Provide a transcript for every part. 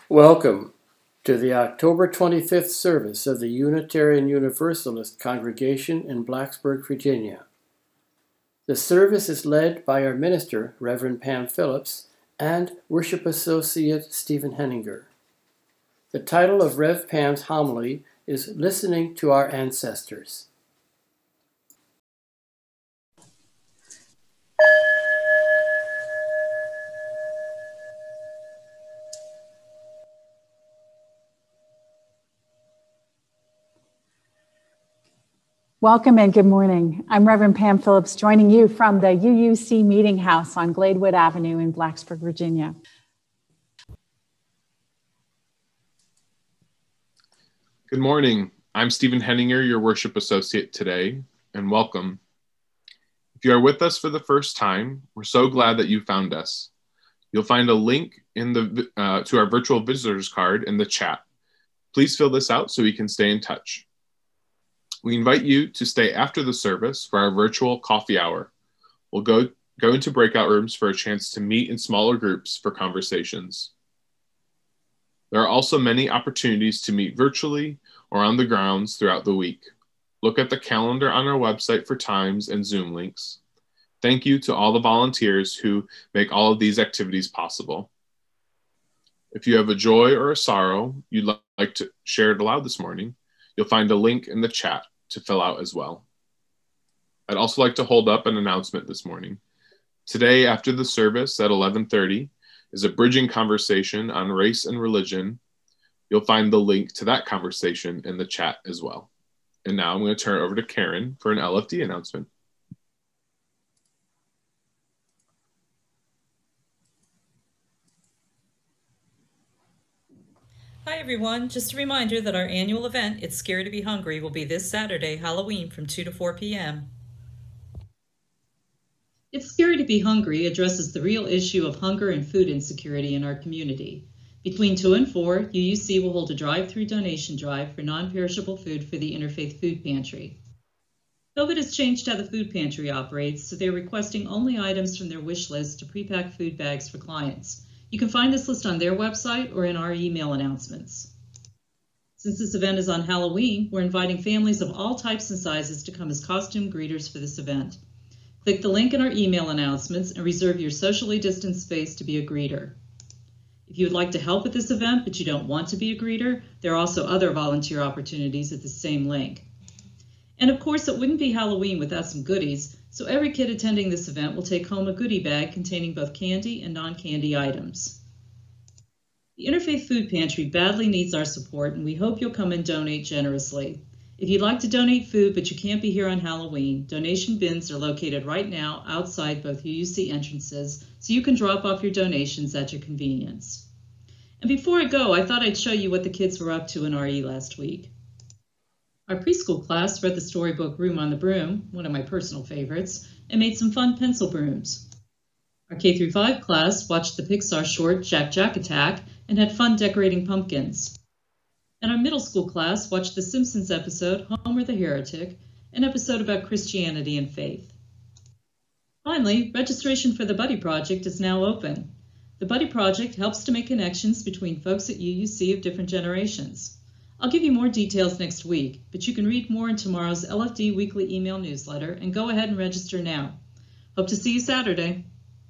Welcome to the October 25th service of the Unitarian Universalist Congregation in Blacksburg, Virginia. The service is led by our minister, Reverend Pam Phillips, and Worship Associate Stephen Henninger. The title of Rev. Pam's homily is Listening to Our Ancestors. Welcome and good morning. I'm Reverend Pam Phillips, joining you from the UUC Meeting House on Gladewood Avenue in Blacksburg, Virginia. Good morning. I'm Stephen Henninger, your worship associate today, and welcome. If you are with us for the first time, we're so glad that you found us. You'll find a link in to our virtual visitors card in the chat. Please fill this out so we can stay in touch. We invite you to stay after the service for our virtual coffee hour. We'll go into breakout rooms for a chance to meet in smaller groups for conversations. There are also many opportunities to meet virtually or on the grounds throughout the week. Look at the calendar on our website for times and Zoom links. Thank you to all the volunteers who make all of these activities possible. If you have a joy or a sorrow you'd like to share it aloud this morning, you'll find a link in the chat to fill out as well. I'd also like to hold up an announcement this morning. Today, after the service at 11:30, is a bridging conversation on race and religion. You'll find the link to that conversation in the chat as well. And now I'm going to turn it over to Karen for an LFD announcement. Hi everyone, just a reminder that our annual event, It's Scary to Be Hungry, will be this Saturday, Halloween, from 2 to 4 p.m. It's Scary to Be Hungry addresses the real issue of hunger and food insecurity in our community. Between 2 and 4, UUC will hold a drive-through donation drive for non-perishable food for the Interfaith Food Pantry. COVID has changed how the food pantry operates, so they're requesting only items from their wish list to pre-pack food bags for clients. You can find this list on their website or in our email announcements. Since this event is on Halloween, we're inviting families of all types and sizes to come as costume greeters for this event. Click the link in our email announcements and reserve your socially distanced space to be a greeter. If you would like to help at this event but you don't want to be a greeter, there are also other volunteer opportunities at the same link. And of course, it wouldn't be Halloween without some goodies, so every kid attending this event will take home a goodie bag containing both candy and non-candy items. The Interfaith Food Pantry badly needs our support, and we hope you'll come and donate generously. If you'd like to donate food but you can't be here on Halloween, donation bins are located right now outside both UUC entrances, so you can drop off your donations at your convenience. And before I go, I thought I'd show you what the kids were up to in RE last week. Our preschool class read the storybook Room on the Broom, one of my personal favorites, and made some fun pencil brooms. Our K-5 class watched the Pixar short Jack Jack Attack and had fun decorating pumpkins. And our middle school class watched the Simpsons episode Homer the Heretic, an episode about Christianity and faith. Finally, registration for the Buddy Project is now open. The Buddy Project helps to make connections between folks at UUC of different generations. I'll give you more details next week, but you can read more in tomorrow's LFD weekly email newsletter and go ahead and register now. Hope to see you Saturday.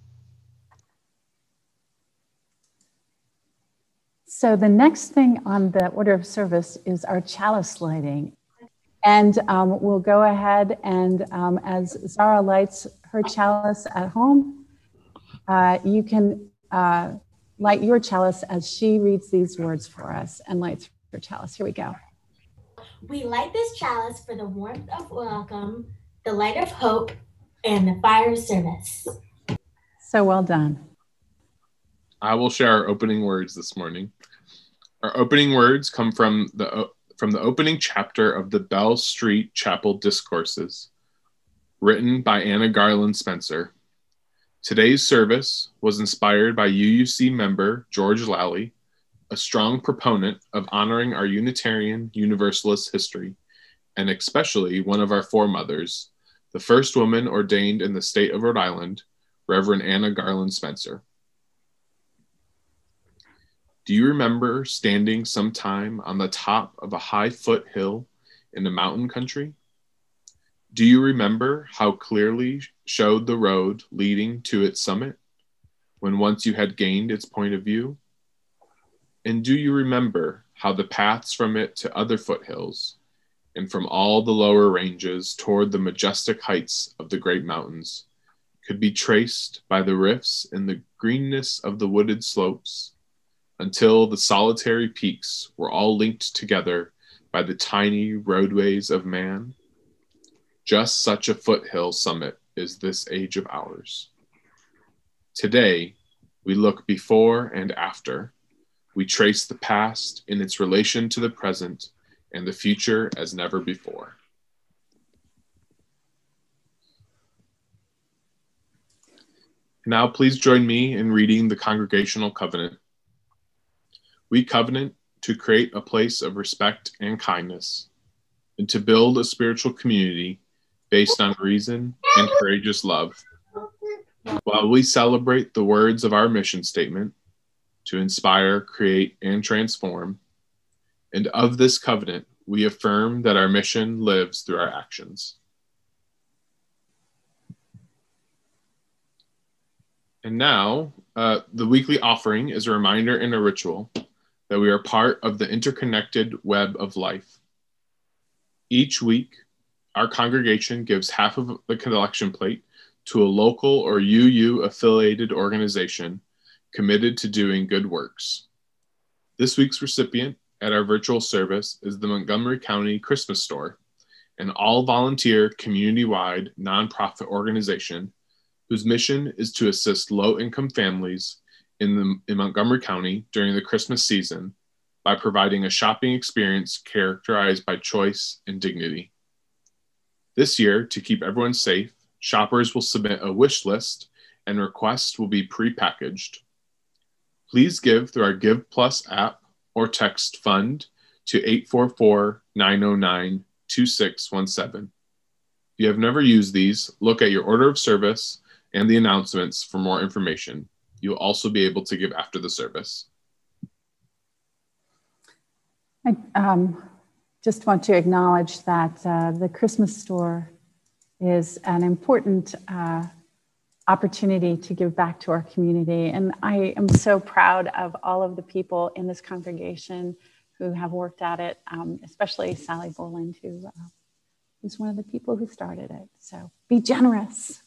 So the next thing on the order of service is our chalice lighting. And we'll go ahead and as Zara lights her chalice at home, you can light your chalice as she reads these words for us and lights her chalice. Here we go. We light this chalice for the warmth of welcome, the light of hope, and the fire of service. So well done. I will share our opening words this morning. Our opening words come from the opening chapter of the Bell Street Chapel Discourses, written by Anna Garland Spencer. Today's service was inspired by UUC member George Lally, a strong proponent of honoring our Unitarian Universalist history, and especially one of our foremothers, the first woman ordained in the state of Rhode Island, Reverend Anna Garland Spencer. Do you remember standing sometime on the top of a high foothill in the mountain country? Do you remember how clearly showed the road leading to its summit when once you had gained its point of view? And do you remember how the paths from it to other foothills and from all the lower ranges toward the majestic heights of the great mountains could be traced by the rifts in the greenness of the wooded slopes until the solitary peaks were all linked together by the tiny roadways of man? Just such a foothill summit is this age of ours. Today, we look before and after. We trace the past in its relation to the present and the future as never before. Now, please join me in reading the Congregational Covenant. We covenant to create a place of respect and kindness, and to build a spiritual community based on reason and courageous love. While we celebrate the words of our mission statement, to inspire, create, and transform, and of this covenant, we affirm that our mission lives through our actions. And now, the weekly offering is a reminder and a ritual that we are part of the interconnected web of life. Each week, our congregation gives half of the collection plate to a local or UU-affiliated organization committed to doing good works. This week's recipient at our virtual service is the Montgomery County Christmas Store, an all-volunteer, community-wide nonprofit organization whose mission is to assist low-income families in Montgomery County during the Christmas season by providing a shopping experience characterized by choice and dignity. This year, to keep everyone safe, shoppers will submit a wish list and requests will be pre-packaged. Please give through our Give Plus app or text FUND to 844-909-2617. If you have never used these, look at your order of service and the announcements for more information. You'll also be able to give after the service. I just want to acknowledge that the Christmas Store is an important opportunity to give back to our community. And I am so proud of all of the people in this congregation who have worked at it, especially Sally Boland, who's one of the people who started it. So be generous.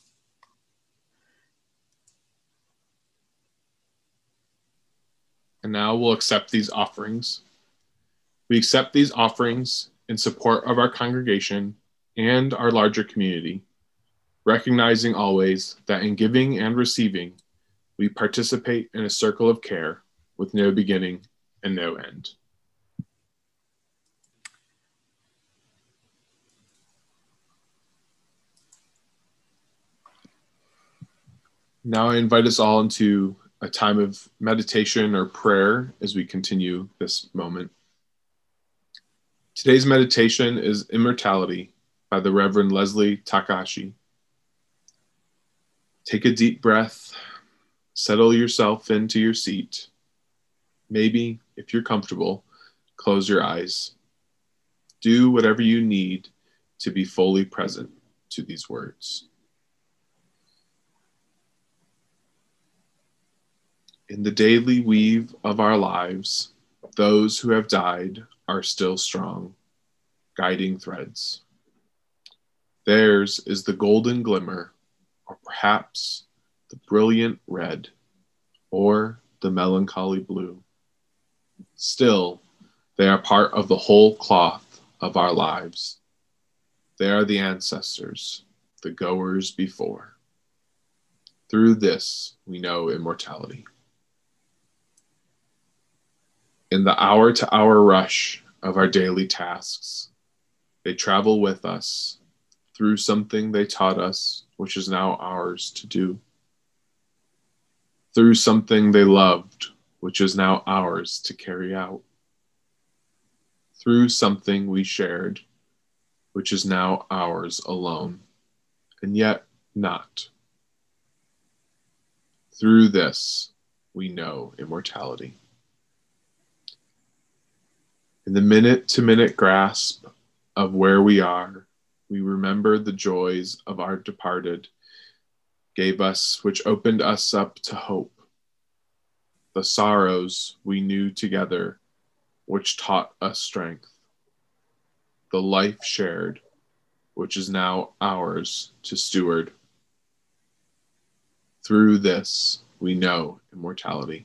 And now we'll accept these offerings. We accept these offerings in support of our congregation and our larger community, recognizing always that in giving and receiving, we participate in a circle of care with no beginning and no end. Now I invite us all into a time of meditation or prayer as we continue this moment. Today's meditation is Immortality by the Reverend Leslie Takahashi. Take a deep breath, settle yourself into your seat. Maybe, if you're comfortable, close your eyes. Do whatever you need to be fully present to these words. In the daily weave of our lives, those who have died are still strong, guiding threads. Theirs is the golden glimmer, or perhaps the brilliant red, or the melancholy blue. Still, they are part of the whole cloth of our lives. They are the ancestors, the goers before. Through this, we know immortality. In the hour-to-hour rush of our daily tasks, they travel with us through something they taught us, which is now ours to do. Through something they loved, which is now ours to carry out. Through something we shared, which is now ours alone, and yet not. Through this, we know immortality. In the minute-to-minute grasp of where we are, we remember the joys of our departed gave us, which opened us up to hope. The sorrows we knew together, which taught us strength. The life shared, which is now ours to steward. Through this, we know immortality.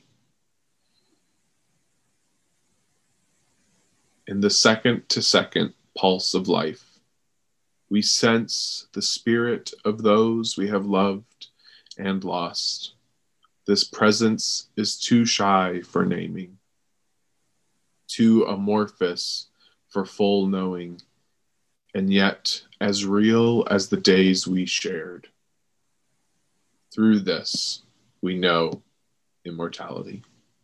In the second-to-second pulse of life, we sense the spirit of those we have loved and lost. This presence is too shy for naming, too amorphous for full knowing, and yet as real as the days we shared. Through this, we know immortality.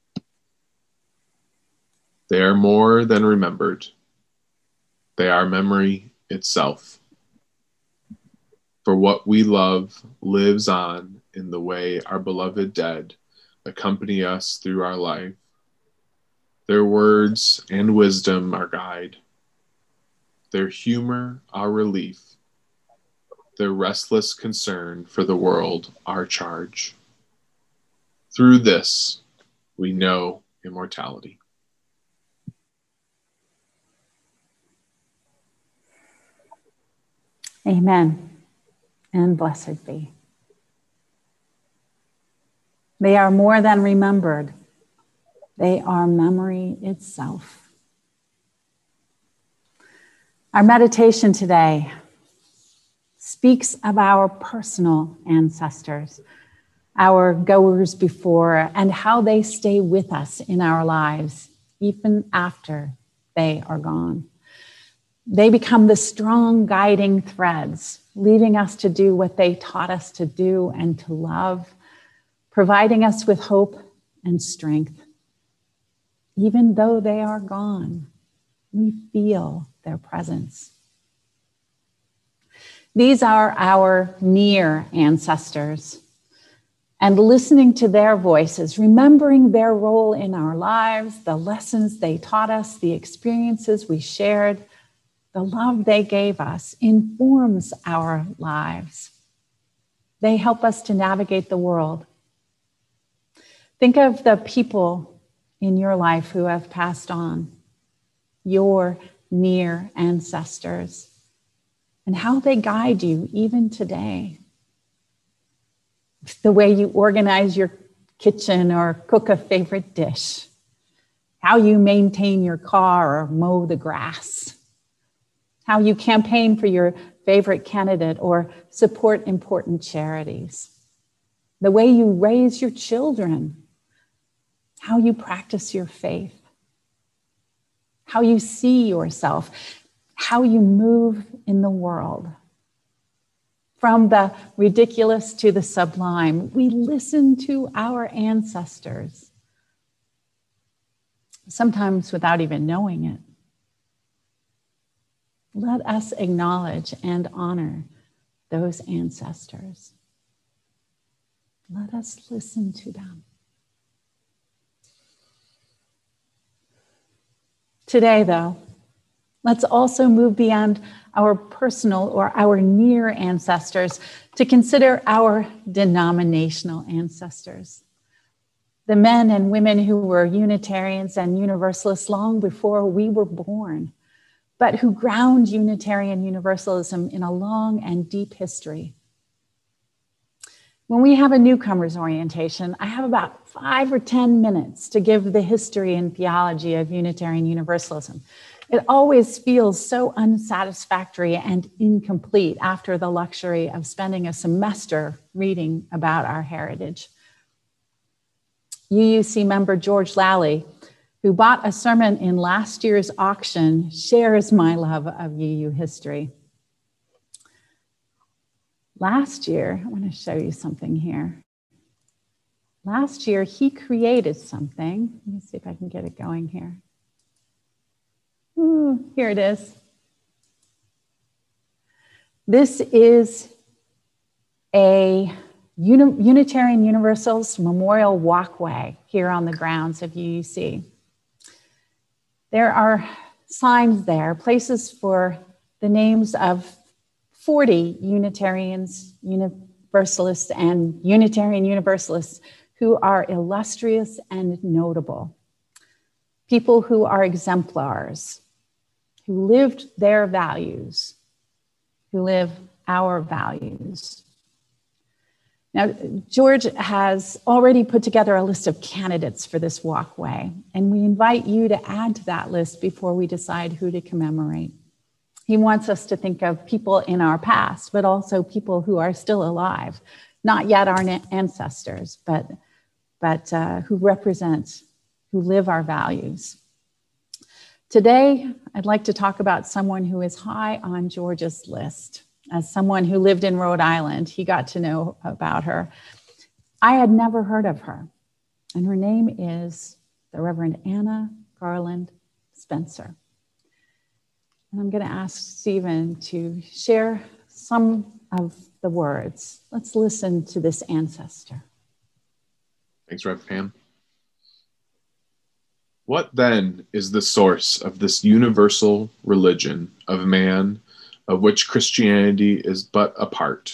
They are more than remembered. They are memory itself. For what we love lives on in the way our beloved dead accompany us through our life. Their words and wisdom our guide. Their humor our relief. Their restless concern for the world our charge. Through this, we know immortality. Amen, and blessed be. They are more than remembered. They are memory itself. Our meditation today speaks of our personal ancestors, our goers before, and how they stay with us in our lives, even after they are gone. They become the strong guiding threads, leading us to do what they taught us to do and to love, providing us with hope and strength. Even though they are gone, we feel their presence. These are our near ancestors, and listening to their voices, remembering their role in our lives, the lessons they taught us, the experiences we shared, the love they gave us informs our lives. They help us to navigate the world. Think of the people in your life who have passed on, your near ancestors, and how they guide you even today. The way you organize your kitchen or cook a favorite dish, how you maintain your car or mow the grass, how you campaign for your favorite candidate or support important charities, the way you raise your children, how you practice your faith, how you see yourself, how you move in the world. From the ridiculous to the sublime, we listen to our ancestors, sometimes without even knowing it. Let us acknowledge and honor those ancestors. Let us listen to them. Today, though, let's also move beyond our personal or our near ancestors to consider our denominational ancestors. The men and women who were Unitarians and Universalists long before we were born, but who ground Unitarian Universalism in a long and deep history. When we have a newcomer's orientation, I have about 5 or 10 minutes to give the history and theology of Unitarian Universalism. It always feels so unsatisfactory and incomplete after the luxury of spending a semester reading about our heritage. UUC member George Lally, who bought a sermon in last year's auction, shares my love of UU history. Last year, I want to show you something here. Last year, he created something. Let me see if I can get it going here. Ooh, here it is. This is a Unitarian Universalist Memorial Walkway here on the grounds of UUC. There are signs there, places for the names of 40 Unitarians, Universalists, and Unitarian Universalists who are illustrious and notable. People who are exemplars, who lived their values, who live our values. Now, George has already put together a list of candidates for this walkway, and we invite you to add to that list before we decide who to commemorate. He wants us to think of people in our past, but also people who are still alive, not yet our ancestors, but who represent, who live our values. Today, I'd like to talk about someone who is high on George's list. As someone who lived in Rhode Island, he got to know about her. I had never heard of her, and her name is the Reverend Anna Garland Spencer. And I'm going to ask Stephen to share some of the words. Let's listen to this ancestor. Thanks, Rev Pam. What then is the source of this universal religion of man, of which Christianity is but a part?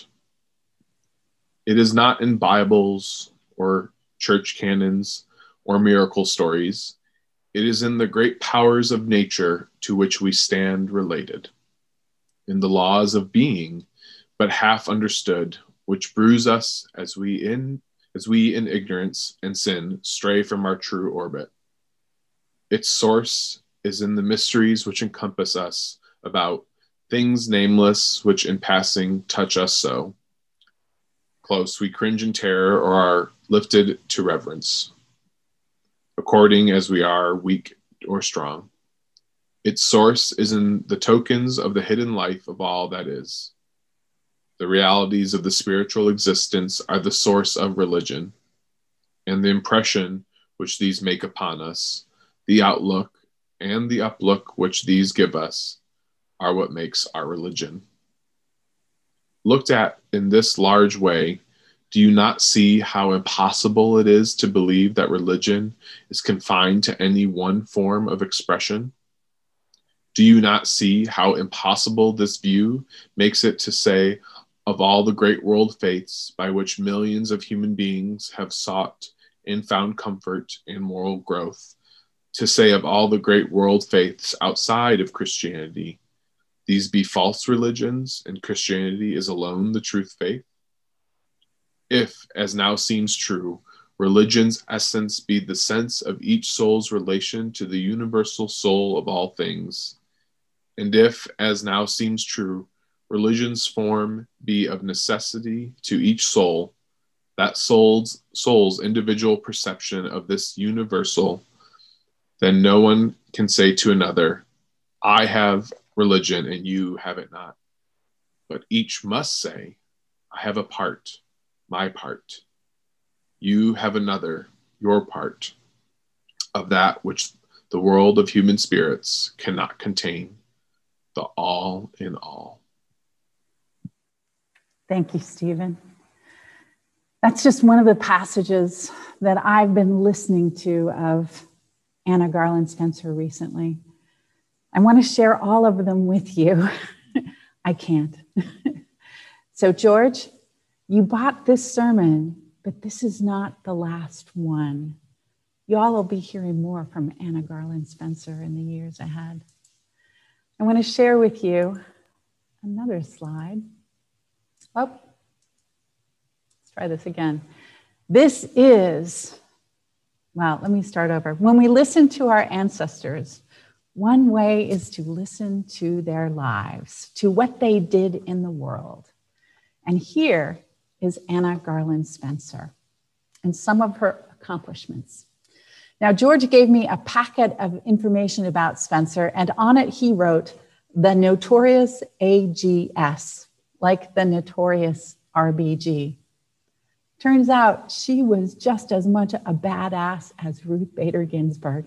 It is not in Bibles or church canons or miracle stories. It is in the great powers of nature to which we stand related, in the laws of being, but half understood, which bruise us as we in ignorance and sin stray from our true orbit. Its source is in the mysteries which encompass us about, things nameless, which in passing touch us so close we cringe in terror or are lifted to reverence, according as we are weak or strong. Its source is in the tokens of the hidden life of all that is. The realities of the spiritual existence are the source of religion, and the impression which these make upon us, the outlook and the uplook which these give us, are what makes our religion. Looked at in this large way, do you not see how impossible it is to believe that religion is confined to any one form of expression? Do you not see how impossible this view makes it to say, of all the great world faiths by which millions of human beings have sought and found comfort and moral growth, to say of all the great world faiths outside of Christianity, these be false religions and Christianity is alone the truth faith? If, as now seems true, religion's essence be the sense of each soul's relation to the universal soul of all things, and if, as now seems true, religion's form be of necessity to each soul, that soul's individual perception of this universal, then no one can say to another, I have religion and you have it not. But each must say, I have a part, my part. You have another, your part, of that which the world of human spirits cannot contain, the all in all. Thank you, Stephen. That's just one of the passages that I've been listening to of Anna Garland Spencer recently. I want to share all of them with you. I can't. So, George, you bought this sermon, but this is not the last one. Y'all will be hearing more from Anna Garland Spencer in the years ahead. I want to share with you another slide. Oh, let's try this again. This is, well, let me start over. When we listen to our ancestors, one way is to listen to their lives, to what they did in the world. And here is Anna Garland Spencer and some of her accomplishments. Now, George gave me a packet of information about Spencer, and on it he wrote, the notorious AGS, like the notorious RBG. Turns out she was just as much a badass as Ruth Bader Ginsburg.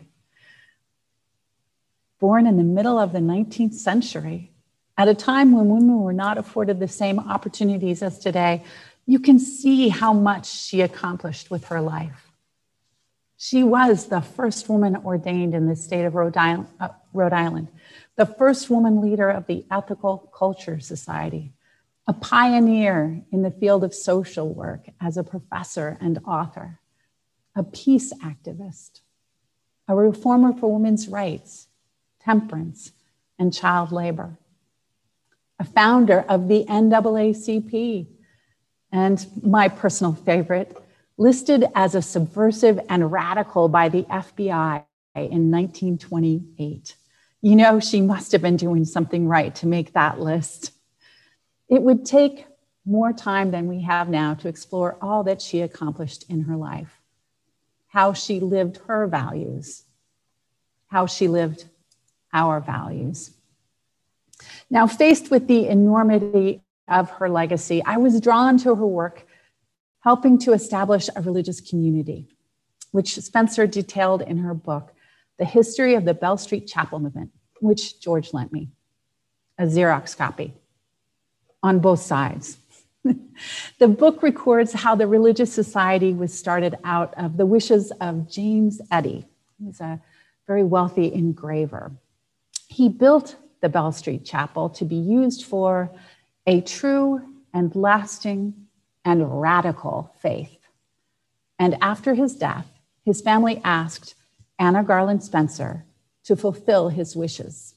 Born in the middle of the 19th century, at a time when women were not afforded the same opportunities as today, you can see how much she accomplished with her life. She was the first woman ordained in the state of Rhode Island, the first woman leader of the Ethical Culture Society, a pioneer in the field of social work as a professor and author, a peace activist, a reformer for women's rights, temperance, and child labor, a founder of the NAACP, and my personal favorite, listed as a subversive and radical by the FBI in 1928. You know, she must have been doing something right to make that list. It would take more time than we have now to explore all that she accomplished in her life, how she lived her values, how she lived our values. Now, faced with the enormity of her legacy, I was drawn to her work helping to establish a religious community, which Spencer detailed in her book, The History of the Bell Street Chapel Movement, which George lent me, a Xerox copy on both sides. The book records how the religious society was started out of the wishes of James Eddy, who was a very wealthy engraver. He built the Bell Street Chapel to be used for a true and lasting and radical faith. And after his death, his family asked Anna Garland Spencer to fulfill his wishes.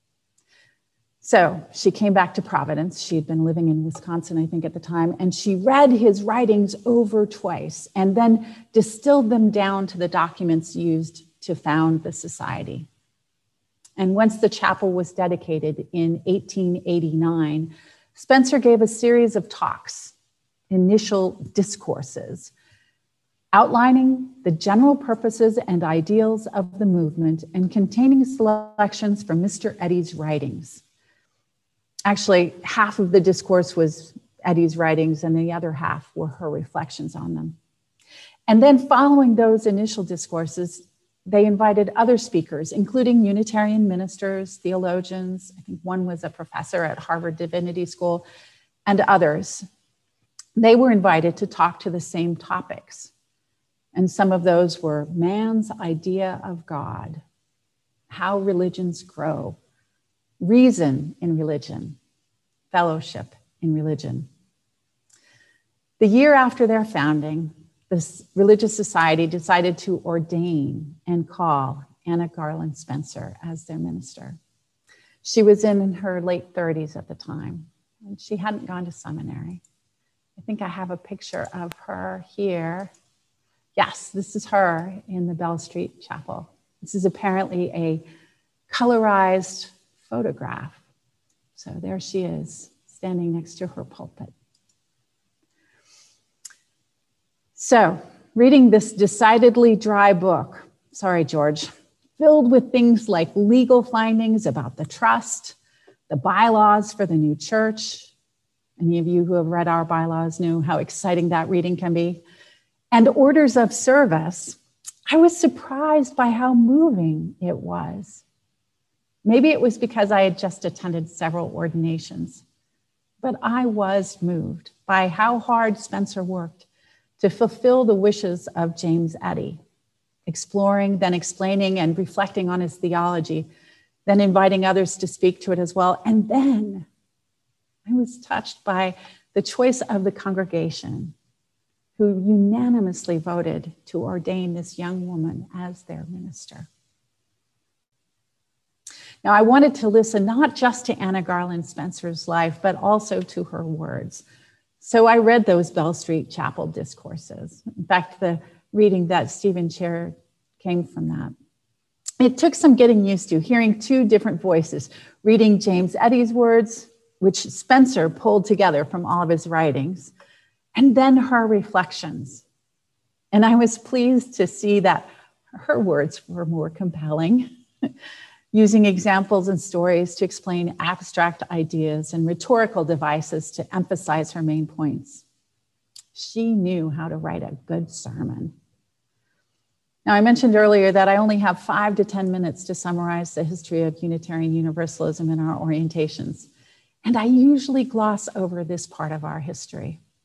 So she came back to Providence. She had been living in Wisconsin, I think, at the time, and she read his writings over twice and then distilled them down to the documents used to found the society. And once the chapel was dedicated in 1889, Spencer gave a series of talks, initial discourses, outlining the general purposes and ideals of the movement and containing selections from Mr. Eddy's writings. Actually, half of the discourse was Eddy's writings and the other half were her reflections on them. And then following those initial discourses, they invited other speakers, including Unitarian ministers, theologians. I think one was a professor at Harvard Divinity School, and others. They were invited to talk to the same topics. And some of those were man's idea of God, how religions grow, reason in religion, fellowship in religion. The year after their founding, this religious society decided to ordain and call Anna Garland Spencer as their minister. She was in her late 30s at the time, and she hadn't gone to seminary. I think I have a picture of her here. Yes, this is her in the Bell Street Chapel. This is apparently a colorized photograph. So there she is, standing next to her pulpit. So, reading this decidedly dry book, sorry, George, filled with things like legal findings about the trust, the bylaws for the new church. Any of you who have read our bylaws know how exciting that reading can be. And orders of service, I was surprised by how moving it was. Maybe it was because I had just attended several ordinations, but I was moved by how hard Spencer worked to fulfill the wishes of James Eddy, exploring, then explaining and reflecting on his theology, then inviting others to speak to it as well. And then I was touched by the choice of the congregation, who unanimously voted to ordain this young woman as their minister. Now, I wanted to listen not just to Anna Garland Spencer's life, but also to her words. So I read those Bell Street Chapel discourses. In fact, the reading that Stephen shared came from that. It took some getting used to, hearing two different voices, reading James Eddy's words, which Spencer pulled together from all of his writings, and then her reflections. And I was pleased to see that her words were more compelling, using examples and stories to explain abstract ideas and rhetorical devices to emphasize her main points. She knew how to write a good sermon. Now, I mentioned earlier that I only have 5 to 10 minutes to summarize the history of Unitarian Universalism in our orientations, and I usually gloss over this part of our history.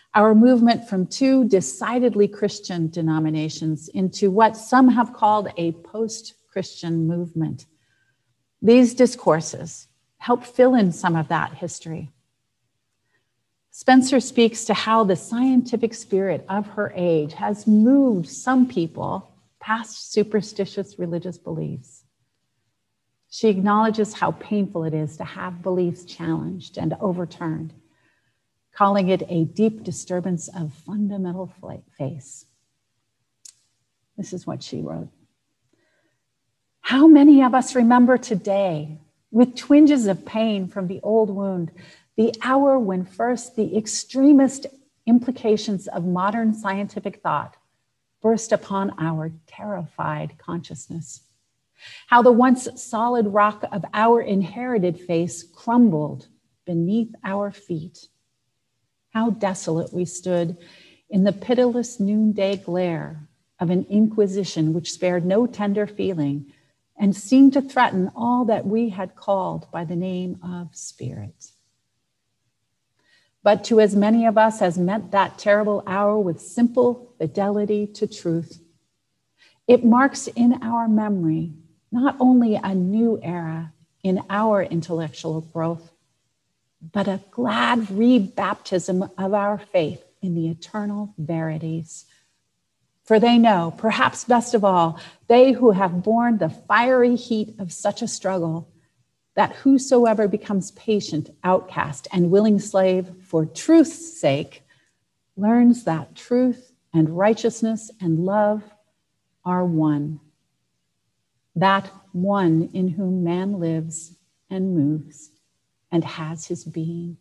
our movement from two decidedly Christian denominations into what some have called a post-Christian movement. These discourses help fill in some of that history. Spencer speaks to how the scientific spirit of her age has moved some people past superstitious religious beliefs. She acknowledges how painful it is to have beliefs challenged and overturned, calling it a deep disturbance of fundamental faith. This is what she wrote. How many of us remember today, with twinges of pain from the old wound, the hour when first the extremist implications of modern scientific thought burst upon our terrified consciousness? How the once solid rock of our inherited faith crumbled beneath our feet. How desolate we stood in the pitiless noonday glare of an inquisition which spared no tender feeling and seemed to threaten all that we had called by the name of spirit. But to as many of us as met that terrible hour with simple fidelity to truth, it marks in our memory not only a new era in our intellectual growth, but a glad rebaptism of our faith in the eternal verities. For they know, perhaps best of all, they who have borne the fiery heat of such a struggle, that whosoever becomes patient, outcast, and willing slave for truth's sake, learns that truth and righteousness and love are one. That one in whom man lives and moves and has his being.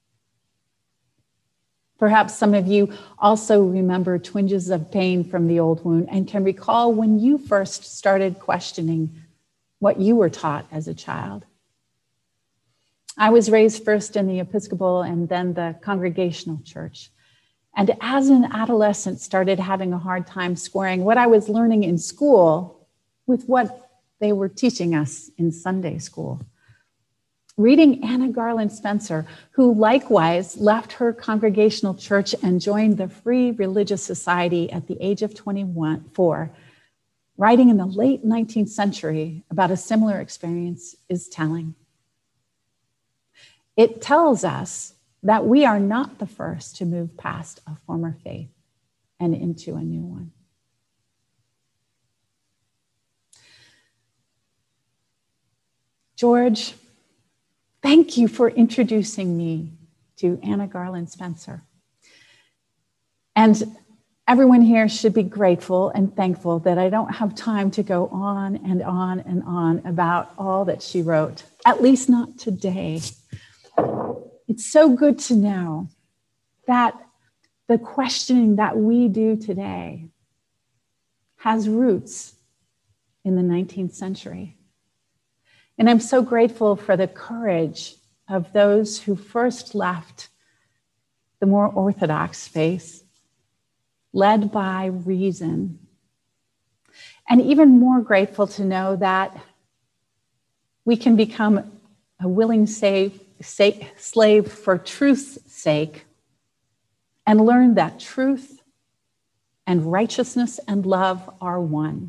Perhaps some of you also remember twinges of pain from the old wound and can recall when you first started questioning what you were taught as a child. I was raised first in the Episcopal and then the Congregational Church. And as an adolescent, started having a hard time squaring what I was learning in school with what they were teaching us in Sunday school. Reading Anna Garland Spencer, who likewise left her Congregational church and joined the Free Religious Society at the age of 24, writing in the late 19th century about a similar experience, is telling. It tells us that we are not the first to move past a former faith and into a new one. George, thank you for introducing me to Anna Garland Spencer. And everyone here should be grateful and thankful that I don't have time to go on and on and on about all that she wrote, at least not today. It's so good to know that the questioning that we do today has roots in the 19th century. And I'm so grateful for the courage of those who first left the more orthodox faith, led by reason. And even more grateful to know that we can become a willing slave for truth's sake and learn that truth and righteousness and love are one.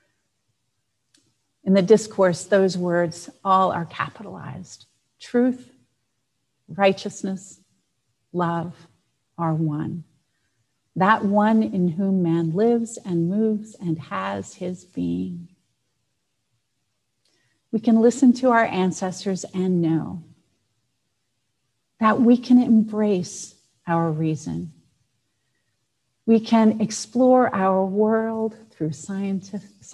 In the discourse, those words all are capitalized. Truth, righteousness, love are one. That one in whom man lives and moves and has his being. We can listen to our ancestors and know that we can embrace our reason. We can explore our world through science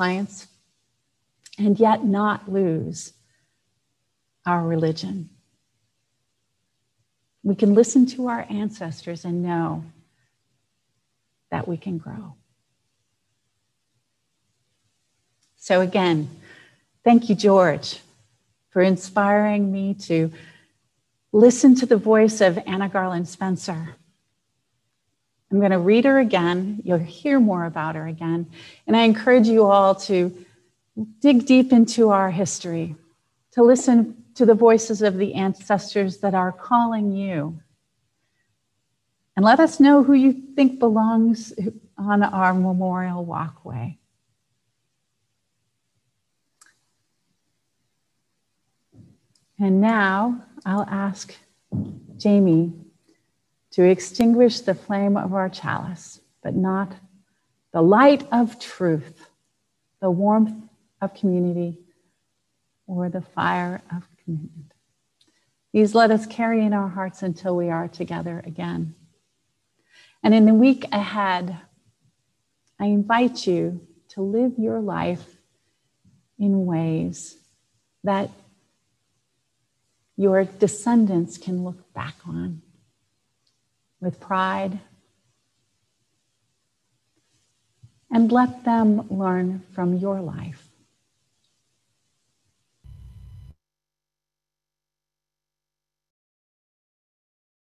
and yet not lose our religion. We can listen to our ancestors and know that we can grow. So again, thank you, George, for inspiring me to listen to the voice of Anna Garland Spencer. I'm going to read her again. You'll hear more about her again. And I encourage you all to dig deep into our history, to listen to the voices of the ancestors that are calling you. And let us know who you think belongs on our memorial walkway. And now I'll ask Jamie to extinguish the flame of our chalice, but not the light of truth, the warmth of community, or the fire of commitment. These let us carry in our hearts until we are together again. And in the week ahead, I invite you to live your life in ways that your descendants can look back on with pride, and let them learn from your life.